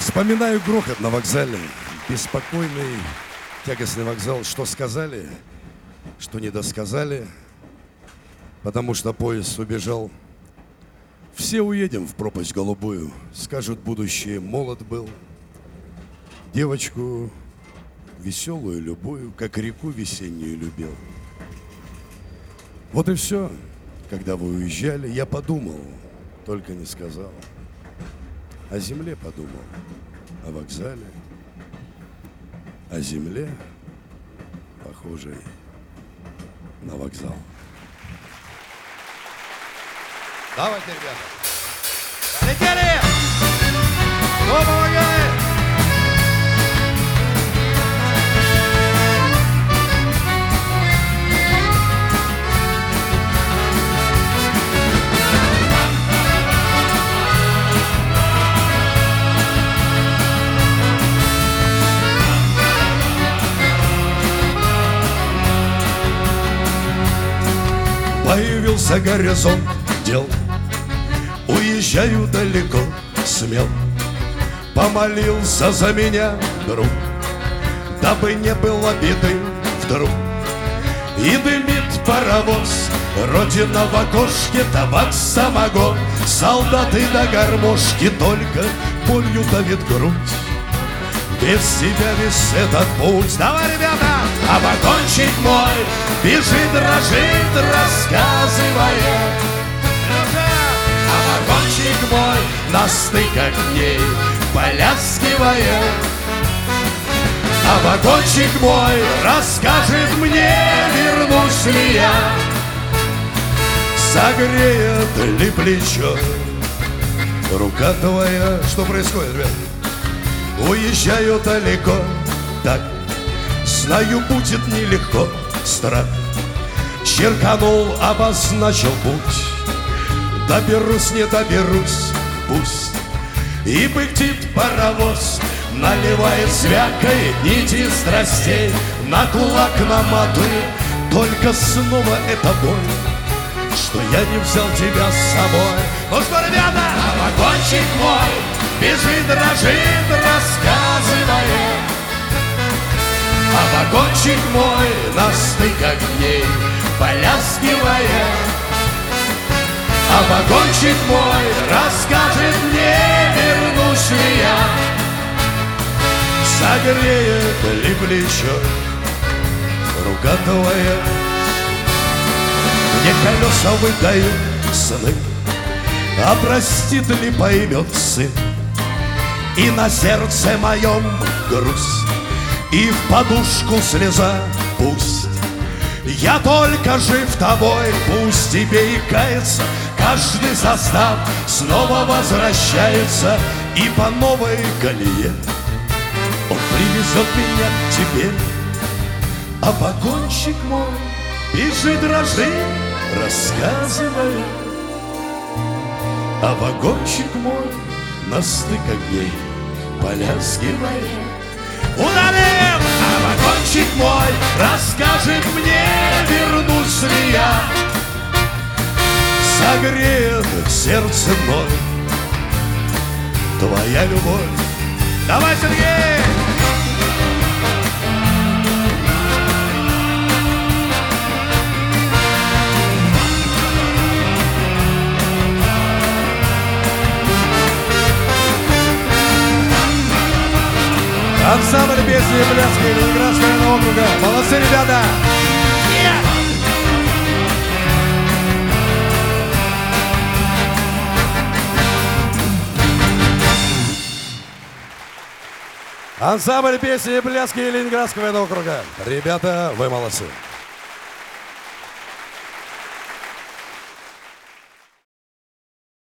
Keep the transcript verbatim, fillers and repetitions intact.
Вспоминаю грохот на вокзале, беспокойный, тягостный вокзал. Что сказали, что не досказали, потому что поезд убежал. Все уедем в пропасть голубую, скажут, будущее молод был. Девочку веселую, любую, как реку весеннюю любил. Вот и все. Когда вы уезжали, я подумал, только не сказал. О земле подумал, о вокзале, о земле, похожей на вокзал. Давайте, ребята. Полетели! Кто помогает? Появился горизонт дел, уезжаю далеко, смел. Помолился за меня друг, дабы не было беды вдруг. И дымит паровоз, родина в окошке, табак, самогон. Солдаты до гармошки, только болью давит грудь. Без тебя весь этот путь. Давай, ребята! А вагончик мой бежит, дрожит, рассказывая. А вагончик мой на стыках дней поляскивая. А вагончик мой расскажет мне, вернусь ли я, согреет ли плечо рука твоя. Что происходит, ребят? Уезжаю далеко, так, знаю, будет нелегко. Страх черканул, обозначил путь. Доберусь, не доберусь, пусть. И пыхтит паровоз, наливает, звякает нити страстей. На кулак наматывает, только снова эта боль, что я не взял тебя с собой. Ну что, ребята? А вагончик мой бежит, дрожит, рассказывая. А вагончик мой на стыках дней поляскивая. А вагончик мой расскажет мне, вернусь ли я, согреет ли плечо рука твоя. Мне колеса выдают сны, а простит ли, поймет сын. И на сердце моем грусть, и в подушку слеза. Пусть я только жив тобой, пусть тебе и кается. Каждый состав снова возвращается, и по новой колее он привезет меня к тебе. А вагончик мой бежит, дрожит, рассказывая. А вагончик мой на стыках дней поляскивая. Удалим! А вагончик мой расскажет мне, вернусь ли я, согреет сердце мной твоя любовь. Давай, Сергей! Ансамбль песни и пляски Ленинградского округа. Молодцы, ребята! Ансамбль песни и пляски Ленинградского округа. Ребята, вы молодцы.